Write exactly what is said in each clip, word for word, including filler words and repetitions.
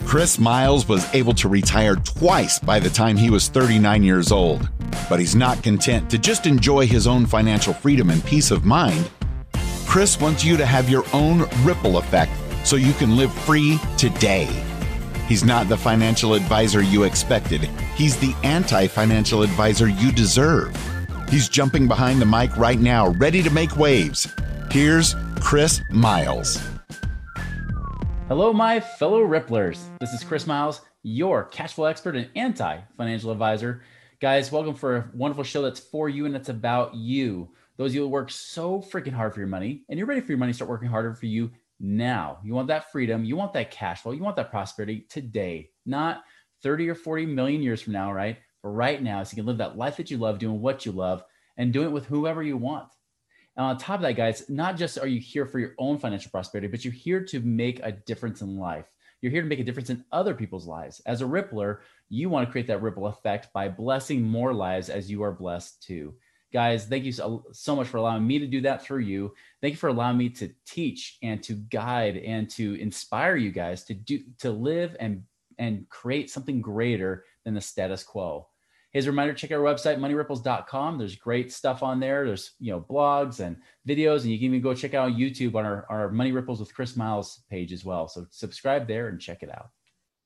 Chris Miles was able to retire twice by the time he was thirty-nine years old. But he's not content to just enjoy his own financial freedom and peace of mind. Chris wants you to have your own ripple effect so you can live free today. He's not the financial advisor you expected. He's the anti-financial advisor you deserve. He's jumping behind the mic right now, ready to make waves. Here's Chris Miles. Hello, my fellow Ripplers. This is Chris Miles, your cash flow expert and anti-financial advisor. Guys, welcome for a wonderful show that's for you and it's about you. Those of you who work so freaking hard for your money and you're ready for your money to start working harder for you now. You want that freedom. You want that cash flow. You want that prosperity today, not thirty or forty million years from now, right? But right now, so you can live that life that you love, doing what you love and doing it with whoever you want. And on top of that, guys, not just are you here for your own financial prosperity, but you're here to make a difference in life. You're here to make a difference in other people's lives. As a Rippler, you want to create that ripple effect by blessing more lives as you are blessed too. Guys, thank you so, so much for allowing me to do that through you. Thank you for allowing me to teach and to guide and to inspire you guys to do to live and, and create something greater than the status quo. Here's a reminder, check out our website, money ripples dot com. There's great stuff on there. There's, you know, blogs and videos, and you can even go check out YouTube on our, our Money Ripples with Chris Miles page as well. So subscribe there and check it out.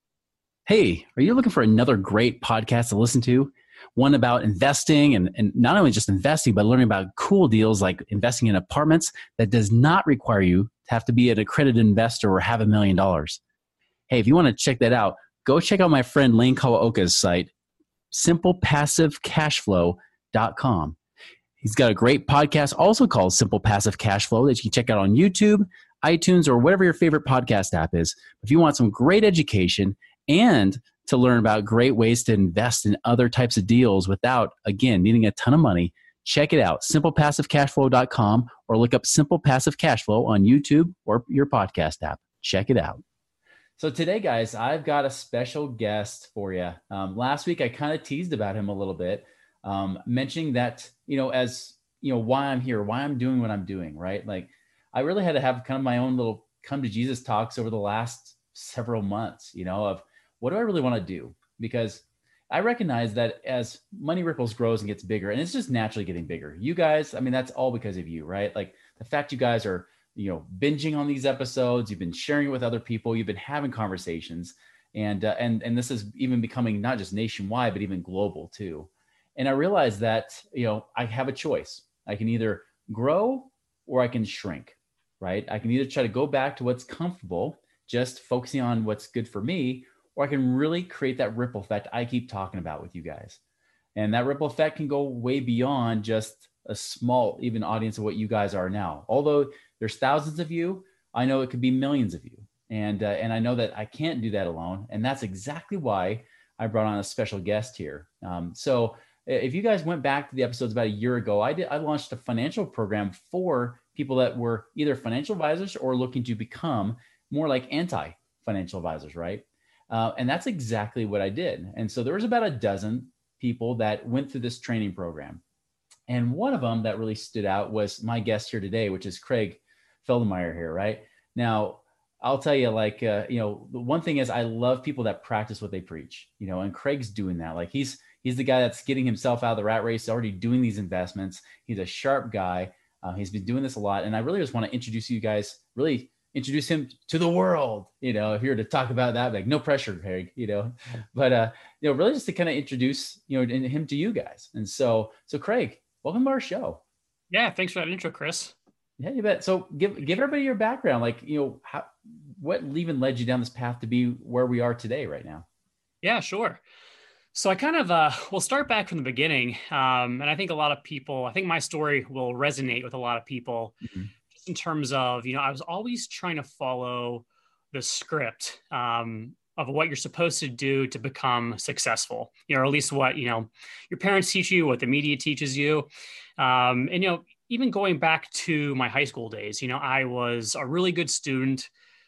Hey, are you looking for another great podcast to listen to? One about investing and, and not only just investing, but learning about cool deals like investing in apartments that does not require you to have to be an accredited investor or have a million dollars. Hey, if you want to check that out, go check out my friend Lane Kawaoka's site, simple passive cash flow dot com. He's got a great podcast also called Simple Passive Cash Flow that you can check out on YouTube, iTunes, or whatever your favorite podcast app is. If you want some great education and to learn about great ways to invest in other types of deals without, again, needing a ton of money, check it out, simple passive cash flow dot com, or look up Simple Passive Cash Flow on YouTube or your podcast app. Check it out. So today, guys, I've got a special guest for you. Um, last week, I kind of teased about him a little bit, um, mentioning that, you know, as, you know, why I'm here, why I'm doing what I'm doing, right? Like, I really had to have kind of my own little come to Jesus talks over the last several months, you know, of what do I really want to do? Because I recognize that as Money Ripples grows and gets bigger, and it's just naturally getting bigger. You guys, I mean, that's all because of you, right? Like the fact you guys are, you know, binging on these episodes, you've been sharing it with other people, you've been having conversations, and uh, and and this is even becoming not just nationwide, but even global too. And I realized that, you know, I have a choice. I can either grow or I can shrink, right? I can either try to go back to what's comfortable, just focusing on what's good for me, or I can really create that ripple effect I keep talking about with you guys. And that ripple effect can go way beyond just a small, even audience of what you guys are now. Although there's thousands of you, I know it could be millions of you. And, uh, and I know that I can't do that alone. And that's exactly why I brought on a special guest here. Um, so if you guys went back to the episodes about a year ago, I did, I launched a financial program for people that were either financial advisors or looking to become more like anti-financial advisors, right? Uh, and that's exactly what I did. And so there was about a dozen people that went through this training program. And one of them that really stood out was my guest here today, which is Craig Feldemeyer here, right? Now, I'll tell you, like, uh, you know, the one thing is I love people that practice what they preach, you know, and Craig's doing that. Like he's, he's the guy that's getting himself out of the rat race, already doing these investments. He's a sharp guy. Uh, he's been doing this a lot. And I really just want to introduce you guys, really introduce him to the world, you know, if you're to talk about that, like no pressure, Craig, you know, but, uh, you know, really just to kind of introduce, you know, him to you guys. And so, so Craig, welcome to our show. Yeah. Thanks for that intro, Chris. Yeah, you bet. So give, give everybody your background, like, you know, how, what even led you down this path to be where we are today right now? Yeah, sure. So I kind of, uh, we'll start back from the beginning. Um, and I think a lot of people, I think my story will resonate with a lot of people. Mm-hmm. In terms of, you know, I was always trying to follow the script um, of what you're supposed to do to become successful, you know, or at least what, you know, your parents teach you, what the media teaches you. Um, and, you know, even going back to my high school days, you know, I was a really good student,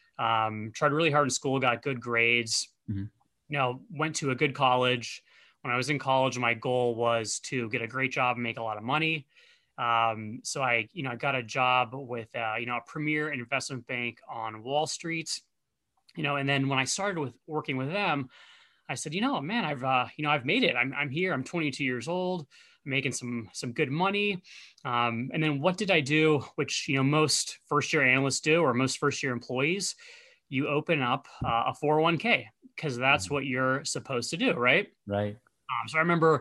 um, tried really hard in school, got good grades, mm-hmm. you know, went to a good college. When I was in college, my goal was to get a great job and make a lot of money. Um, so I, you know, I got a job with, uh, you know, a premier investment bank on Wall Street. you know, and then when I started with working with them, I said, you know, man, I've, uh, you know, I've made it. I'm, I'm here. I'm twenty-two years old, making some, some good money. Um, and then what did I do? Which, you know, most first year analysts do, or most first year employees, you open up uh, a four oh one k because that's what you're supposed to do. Right. Right. Um, so I remember,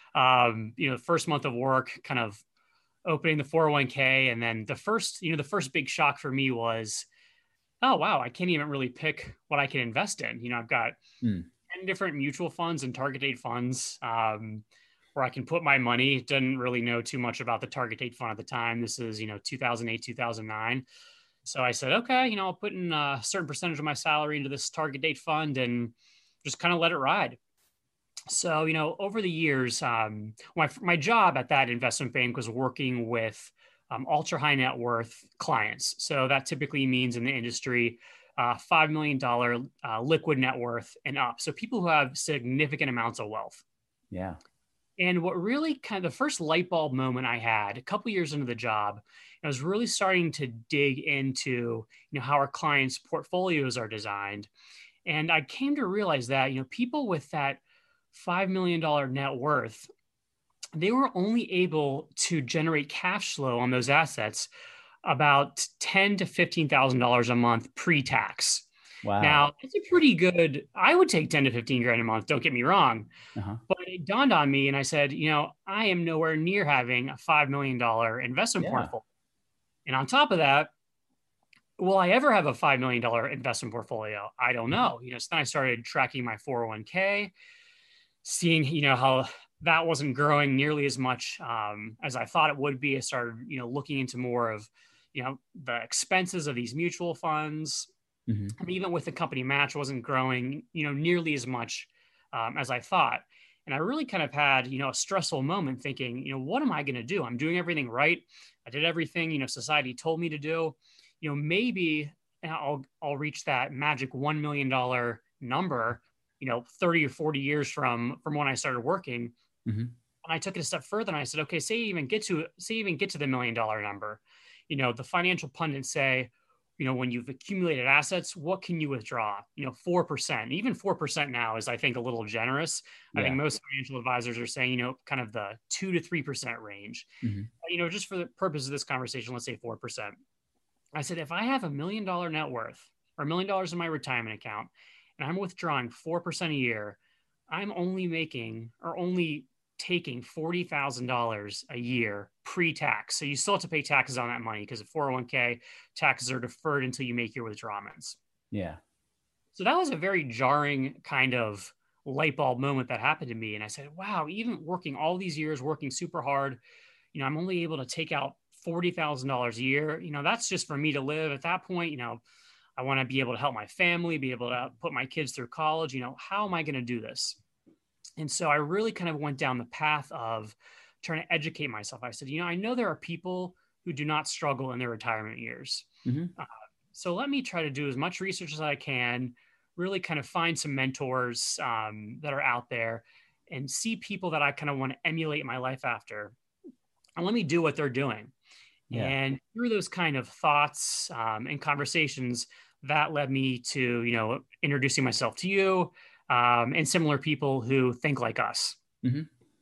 um, you know, the first month of work, kind of opening the four oh one k. And then the first, you know, the first big shock for me was, oh, wow, I can't even really pick what I can invest in. You know, I've got Hmm. ten different mutual funds and target date funds um, where I can put my money. Didn't really know too much about the target date fund at the time. This is, you know, two thousand eight, two thousand nine. So I said, okay, you know, I'll put in a certain percentage of my salary into this target date fund and just kind of let it ride. So, you know, over the years, um, my, my job at that investment bank was working with um, ultra high net worth clients. So that typically means in the industry, uh, five million dollars uh, liquid net worth and up. So people who have significant amounts of wealth. Yeah. And what really kind of the first light bulb moment I had a couple years into the job, I was really starting to dig into, you know, how our clients' portfolios are designed. And I came to realize that, you know, people with that five million dollars net worth, they were only able to generate cash flow on those assets about ten to fifteen thousand dollars a month pre-tax. Wow. Now, it's a pretty good, I would take ten to fifteen grand a month, don't get me wrong. Uh-huh. But it dawned on me and I said, you know, I am nowhere near having a five million dollars investment Yeah. portfolio. And on top of that, will I ever have a five million dollars investment portfolio? I don't know. You know, so then I started tracking my four oh one k, seeing, you know, how that wasn't growing nearly as much um, as I thought it would be. I started, you know, looking into more of, you know, the expenses of these mutual funds. Mm-hmm. I mean, even with the company match wasn't growing, you know, nearly as much um, as I thought. And I really kind of had, you know, a stressful moment thinking, you know, what am I going to do? I'm doing everything right. I did everything, you know, society told me to do. You know, maybe I'll, I'll reach that magic one million dollars number, you know, thirty or forty years from, from when I started working. Mm-hmm. And I took it a step further and I said, okay, say you even get to, say you even get to the million dollar number, you know, the financial pundits say, you know, when you've accumulated assets, what can you withdraw? You know, four percent, even four percent now is, I think, a little generous. Yeah. I think most financial advisors are saying, you know, kind of the two to three percent range. Mm-hmm. You know, just for the purpose of this conversation, let's say four percent. I said, if I have a million dollar net worth or a million dollars in my retirement account and I'm withdrawing four percent a year, I'm only making or only taking forty thousand dollars a year pre-tax. So you still have to pay taxes on that money because of four oh one k taxes are deferred until you make your withdrawments. Yeah. So that was a very jarring kind of light bulb moment that happened to me. And I said, wow, even working all these years, working super hard, you know, I'm only able to take out forty thousand dollars a year. You know, that's just for me to live. At that point, you know, I want to be able to help my family, be able to put my kids through college. You know, how am I going to do this? And so I really kind of went down the path of trying to educate myself. I said, you know, I know there are people who do not struggle in their retirement years. Mm-hmm. Uh, so let me try to do as much research as I can, really kind of find some mentors um, that are out there and see people that I kind of want to emulate my life after. And let me do what they're doing. Yeah. And through those kind of thoughts um, and conversations, that led me to, you know, introducing myself to you, Um, and similar people who think like us. Mm-hmm.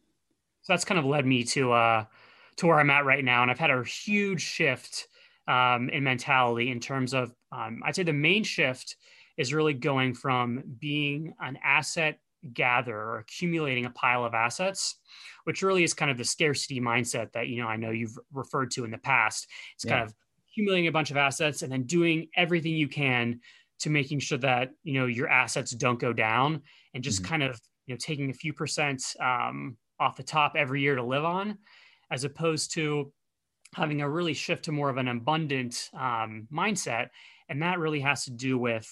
So that's kind of led me to uh, to where I'm at right now. And I've had a huge shift um, in mentality in terms of, um, I'd say the main shift is really going from being an asset gatherer or accumulating a pile of assets, which really is kind of the scarcity mindset that, you know, I know you've referred to in the past. It's yeah. kind of accumulating a bunch of assets and then doing everything you can to making sure that, you know, your assets don't go down and just mm-hmm. kind of, you know, taking a few percent um, off the top every year to live on, as opposed to having a really shift to more of an abundant um, mindset. And that really has to do with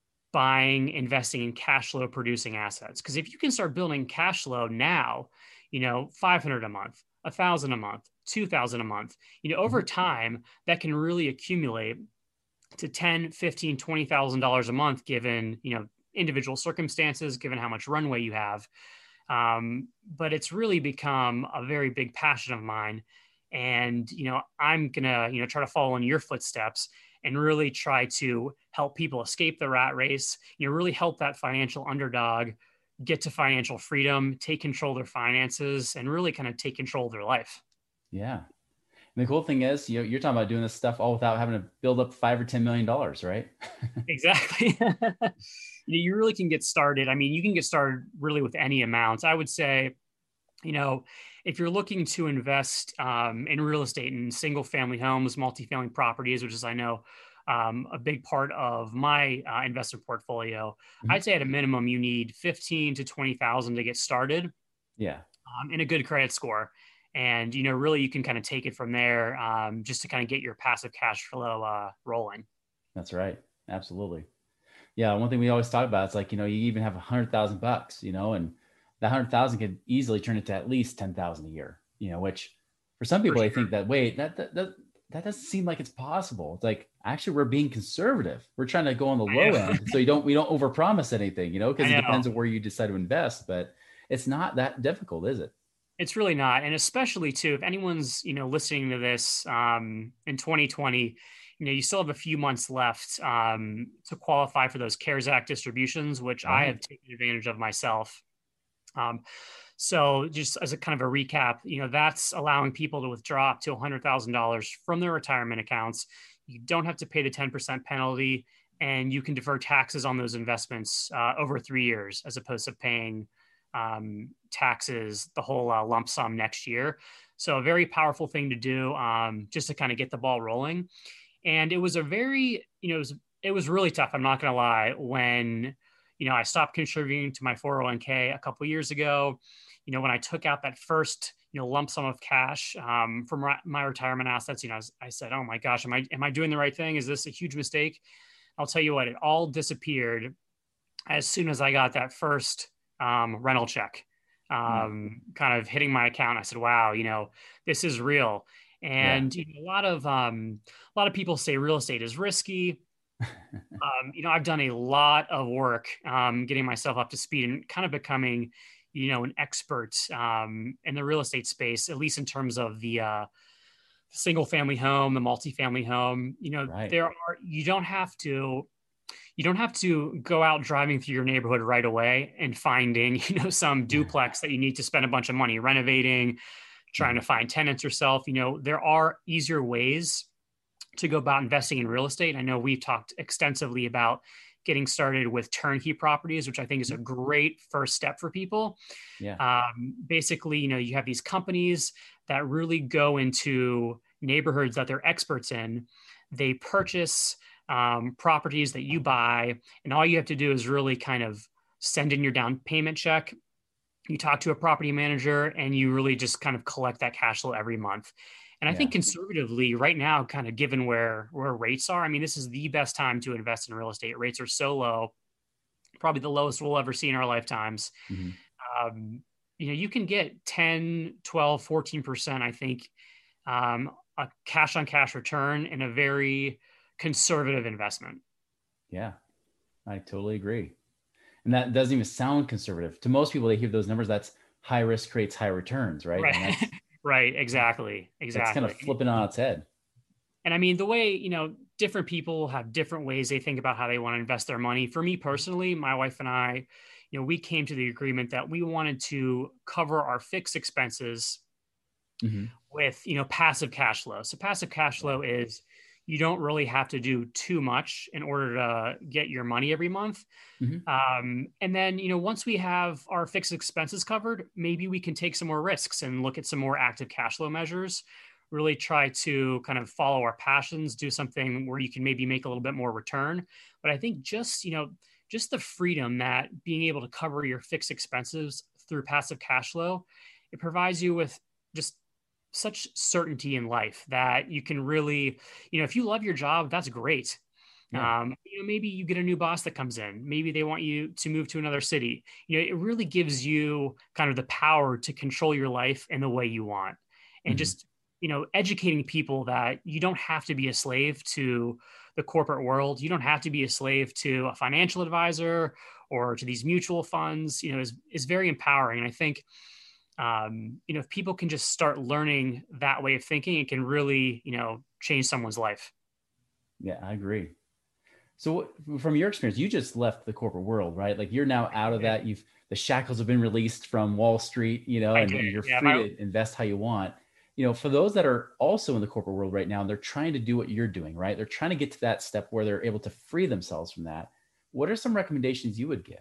buying, investing in cash flow producing assets. Because if you can start building cash flow now, you know, five hundred a month, a thousand a month, two thousand a month, you know, over time, that can really accumulate to ten, fifteen, twenty thousand dollars a month, given, you know, individual circumstances, given how much runway you have. Um, but it's really become a very big passion of mine. And, you know, I'm going to, you know, try to follow in your footsteps and really try to help people escape the rat race, you know, really help that financial underdog get to financial freedom, take control of their finances, and really kind of take control of their life. Yeah. And the cool thing is, you know, you're talking about doing this stuff all without having to build up five or ten million dollars, right? Exactly. You know, you really can get started. I mean, you can get started really with any amounts. I would say, you know, if you're looking to invest um, in real estate and single family homes, multifamily properties, which is, I know, um, a big part of my uh, investment portfolio, mm-hmm. I'd say at a minimum, you need fifteen to twenty thousand to get started. Yeah. Um, and a good credit score. And, you know, really you can kind of take it from there um, just to kind of get your passive cash flow uh, rolling. That's right. Absolutely. Yeah. One thing we always talk about, it's like, you know, you even have a hundred thousand bucks, you know, and that hundred thousand could easily turn into at least ten thousand a year, you know, which for some people, I think that, wait, that, that, that, that doesn't seem like it's possible. It's like, actually, we're being conservative. We're trying to go on the low end. So you don't, we don't overpromise anything, you know, because it depends on where you decide to invest, but it's not that difficult, is it? It's really not. And especially too, if anyone's, you know, listening to this um, in twenty twenty, you know, you still have a few months left um, to qualify for those CARES Act distributions, which right. I have taken advantage of myself. Um, so just as a kind of a recap, you know, that's allowing people to withdraw up to one hundred thousand dollars from their retirement accounts. You don't have to pay the ten percent penalty, and you can defer taxes on those investments uh, over three years as opposed to paying um, taxes, the whole uh, lump sum next year. So a very powerful thing to do um, just to kind of get the ball rolling. And it was a very, you know, it was, it was really tough. I'm not going to lie. When, you know, I stopped contributing to my four oh one k a couple of years ago, you know, when I took out that first, you know, lump sum of cash um, from my retirement assets, you know, I said, oh my gosh, am I, am I doing the right thing? Is this a huge mistake? I'll tell you what, it all disappeared as soon as I got that first um, rental check, um, mm. kind of hitting my account. I said, wow, you know, this is real. And yeah. you know, a lot of, um, a lot of people say real estate is risky. um, you know, I've done a lot of work um, getting myself up to speed and kind of becoming, you know, an expert um, in the real estate space, at least in terms of the uh, single family home, the multifamily home. You know, right. there are, you don't have to, you don't have to go out driving through your neighborhood right away and finding, you know, some duplex that you need to spend a bunch of money renovating, trying to find tenants yourself. You know, there are easier ways to go about investing in real estate. I know we've talked extensively about getting started with turnkey properties, which I think is a great first step for people. Yeah. Um, basically, you know, you have these companies that really go into neighborhoods that they're experts in. They purchase um, properties that you buy, and all you have to do is really kind of send in your down payment check. You talk to a property manager and you really just kind of collect that cash flow every month. And I yeah. think conservatively right now, kind of given where, where rates are, I mean, this is the best time to invest in real estate. Rates are so low, probably the lowest we'll ever see in our lifetimes. Mm-hmm. Um, you know, you can get ten, twelve, fourteen percent, I think, um, a cash on cash return in a very conservative investment. Yeah, I totally agree. And that doesn't even sound conservative. To most people, they hear those numbers, that's high risk creates high returns, right? Right, right. Exactly. Exactly. It's kind of flipping on its head. And I mean, the way, you know, different people have different ways they think about how they want to invest their money. For me personally, my wife and I, you know, we came to the agreement that we wanted to cover our fixed expenses mm-hmm. with, you know, passive cash flow. So passive cash flow is, you don't really have to do too much in order to get your money every month. Mm-hmm. Um, and then, you know, once we have our fixed expenses covered, maybe we can take some more risks and look at some more active cash flow measures, really try to kind of follow our passions, do something where you can maybe make a little bit more return. But I think just, you know, just the freedom that being able to cover your fixed expenses through passive cash flow, it provides you with just such certainty in life that you can really, you know, if you love your job, that's great. Yeah. Um, you know, maybe you get a new boss that comes in, maybe they want you to move to another city. You know, it really gives you kind of the power to control your life in the way you want. And mm-hmm. just, you know, educating people that you don't have to be a slave to the corporate world. You don't have to be a slave to a financial advisor or to these mutual funds, you know, is, is very empowering. And I think, Um, you know, if people can just start learning that way of thinking, it can really, you know, change someone's life. Yeah, I agree. So from your experience, you just left the corporate world, right? Like you're now out of that. You've the shackles have been released from Wall Street, you know, I and, did. and you're Yeah. free My, to invest how you want. You know, for those that are also in the corporate world right now, and they're trying to do what you're doing, right? They're trying to get to that step where they're able to free themselves from that. What are some recommendations you would give?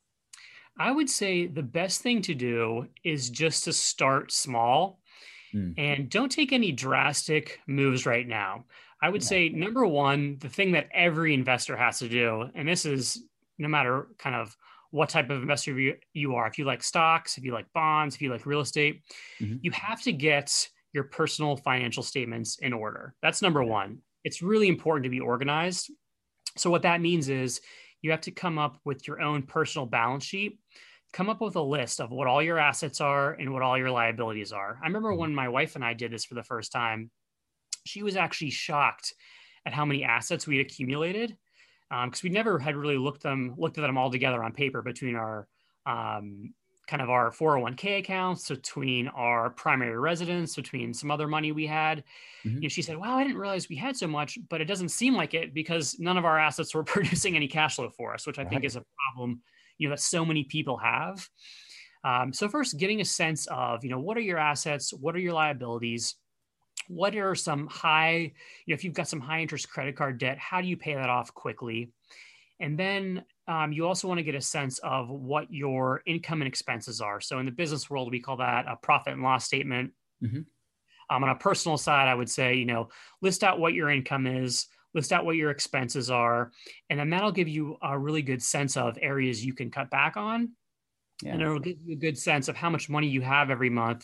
I would say the best thing to do is just to start small Mm, and don't take any drastic moves right now. I would yeah. say, number one, the thing that every investor has to do, and this is no matter kind of what type of investor you, you are, if you like stocks, if you like bonds, if you like real estate, Hmm. you have to get your personal financial statements in order. That's number Yeah. one. It's really important to be organized. So, what that means is you have to come up with your own personal balance sheet, come up with a list of what all your assets are and what all your liabilities are. I remember Mhm. when my wife and I did this for the first time, she was actually shocked at how many assets we had accumulated because um, we never had really looked them looked at them all together on paper between our um, kind of our four oh one k accounts, between our primary residence, between some other money we had. Mhm. You know, she said, "Wow, I didn't realize we had so much, but it doesn't seem like it because none of our assets were producing any cash flow for us," which I think Right. is a problem, you know, that so many people have. Um, so first, getting a sense of, you know, what are your assets, what are your liabilities, what are some high, you know, if you've got some high interest credit card debt, how do you pay that off quickly? And then um, you also want to get a sense of what your income and expenses are. So in the business world, we call that a profit and loss statement. Hmm. Um, on a personal side, I would say, you know, list out what your income is, list out what your expenses are, and then that'll give you a really good sense of areas you can cut back on, and Yeah. it'll give you a good sense of how much money you have every month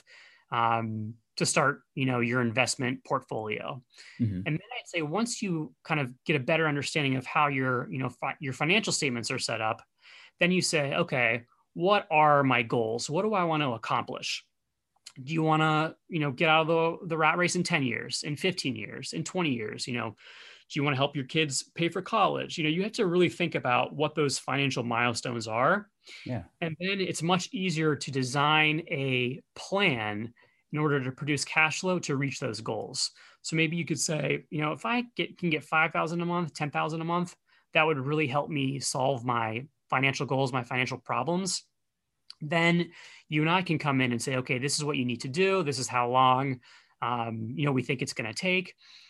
um, to start, you know, your investment portfolio. Hmm. And then I'd say once you kind of get a better understanding of how your, you know, fi- your financial statements are set up, then you say, okay, what are my goals? What do I want to accomplish? Do you want to, you know, get out of the, the rat race in ten years, in fifteen years, in twenty years? You know, do you want to help your kids pay for college? You know, you have to really think about what those financial milestones are. Yeah. And then it's much easier to design a plan in order to produce cash flow to reach those goals. So maybe you could say, you know, if I get, can get five thousand a month, ten thousand a month, that would really help me solve my financial goals, my financial problems. Then you and I can come in and say, okay, this is what you need to do. This is how long, um, you know, we think it's going to take.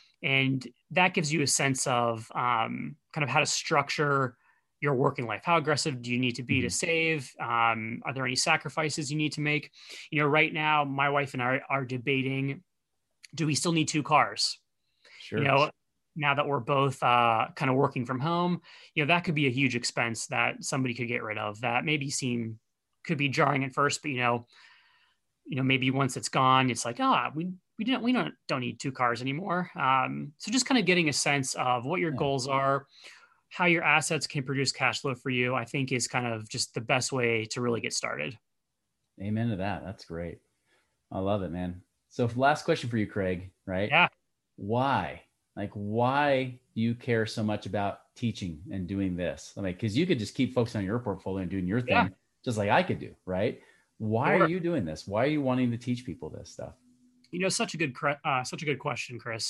And that gives you a sense of um, kind of how to structure your working life. How aggressive do you need to be to Hmm. save? Um, are there any sacrifices you need to make? You know, right now, my wife and I are debating, do we still need two cars? You Sure. know, now that we're both uh, kind of working from home, you know, that could be a huge expense that somebody could get rid of that maybe seem could be jarring at first, but you know, you know, maybe once it's gone, it's like, ah, we we don't we don't don't need two cars anymore. Um, so just kind of getting a sense of what your Yeah. goals are, how your assets can produce cash flow for you, I think is kind of just the best way to really get started. Amen to that. That's great. I love it, man. So last question for you, Craig, right? Yeah. Why? Like, why do you care so much about teaching and doing this? I mean, because you could just keep focusing on your portfolio and doing your Yeah. thing, just like I could do, right? Why are Sure. you doing this? Why are you wanting to teach people this stuff? You know, such a good, uh, such a good question, Chris.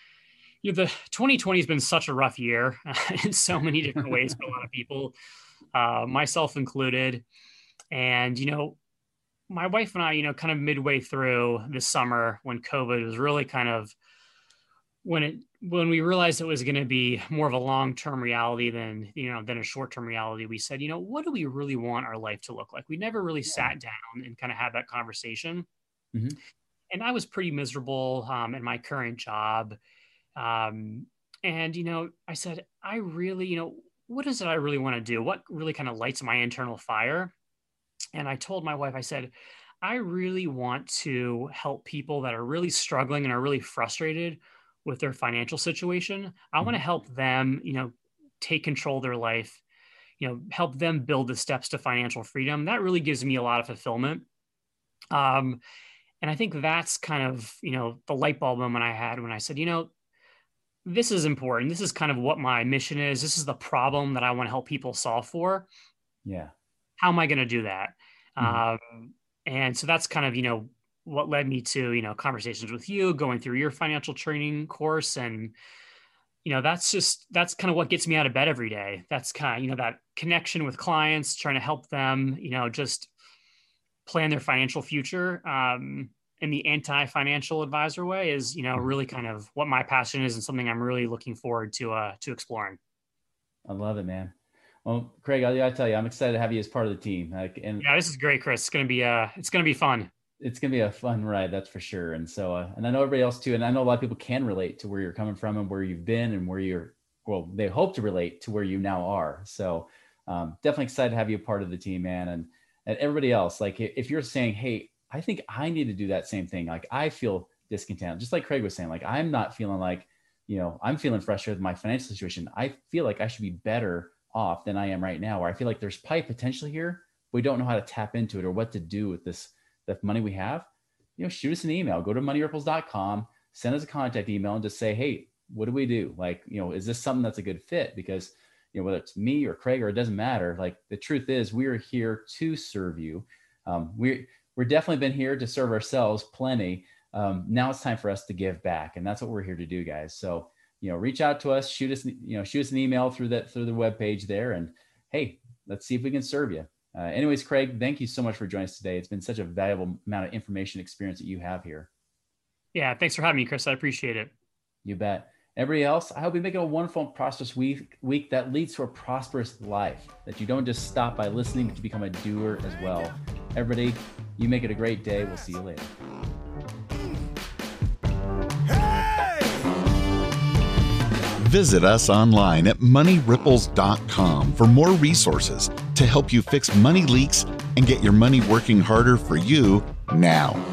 You know, the twenty twenty has been such a rough year in so many different ways for a lot of people, uh, myself included. And, you know, my wife and I, you know, kind of midway through this summer when COVID was really kind of when it when we realized it was going to be more of a long-term reality than, you know, than a short-term reality, we said, you know, what do we really want our life to look like? We never really Yeah. sat down and kind of had that conversation. Hmm. And I was pretty miserable um, in my current job. Um, and, you know, I said, I really, you know, what is it I really want to do? What really kind of lights my internal fire? And I told my wife, I said, I really want to help people that are really struggling and are really frustrated with their financial situation. I want to Hmm. help them, you know, take control of their life, you know, help them build the steps to financial freedom. That really gives me a lot of fulfillment. Um, and I think that's kind of, you know, the light bulb moment I had when I said, you know, this is important. This is kind of what my mission is. This is the problem that I want to help people solve for. Yeah. How am I going to do that? Hmm. Um, and so that's kind of, you know, what led me to, you know, conversations with you, going through your financial training course and you know, that's just, that's kind of what gets me out of bed every day. That's kind of, you know, that connection with clients, trying to help them, you know, just plan their financial future. Um, in the anti-financial advisor way is, you know, really kind of what my passion is and something I'm really looking forward to, uh, to exploring. I love it, man. Well, Craig, I gotta tell you, I'm excited to have you as part of the team. Like, and yeah, this is great, Chris. It's going to be, uh, it's going to be fun. It's going to be a fun ride. That's for sure. And so, uh, and I know everybody else too. And I know a lot of people can relate to where you're coming from and where you've been and where you're, well, they hope to relate to where you now are. So um, definitely excited to have you a part of the team, man. And, and everybody else, like if you're saying, hey, I think I need to do that same thing. Like I feel discontent, just like Craig was saying, like, I'm not feeling like, you know, I'm feeling frustrated with my financial situation. I feel like I should be better off than I am right now, or I feel like there's probably potential here. We don't know how to tap into it or what to do with this, the money we have. You know, shoot us an email, go to money ripples dot com, send us a contact email and just say, hey, what do we do? Like, you know, is this something that's a good fit? Because, you know, whether it's me or Craig or it doesn't matter. Like the truth is we are here to serve you. Um, we're, we're definitely been here to serve ourselves plenty. Um, now it's time for us to give back. And that's what we're here to do, guys. So, you know, reach out to us, shoot us, you know, shoot us an email through that, through the webpage there. And hey, let's see if we can serve you. Uh, anyways, Craig, thank you so much for joining us today. It's been such a valuable amount of information experience that you have here. Yeah. Thanks for having me, Chris. I appreciate it. You bet. Everybody else, I hope you make it a wonderful and prosperous week, week that leads to a prosperous life, that you don't just stop by listening, but you become a doer as well. Everybody, you make it a great day. We'll see you later. Visit us online at money ripples dot com for more resources to help you fix money leaks and get your money working harder for you now.